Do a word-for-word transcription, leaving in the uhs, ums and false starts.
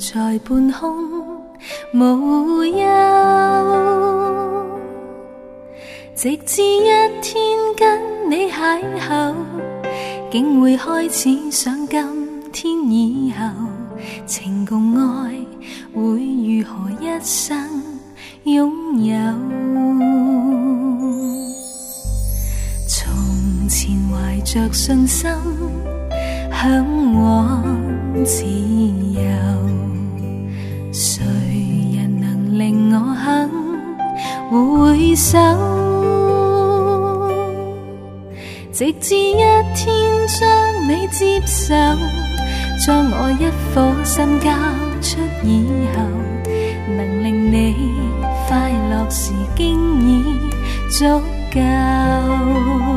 在半空無憂，直至一天跟你邂逅，竟會開始想今天以後情共愛會如何一生擁有。從前懷着信心向往自由，誰人能令我肯回首？直至一天將你接受，將我一顆心交出以後，能令你快樂時經已足夠。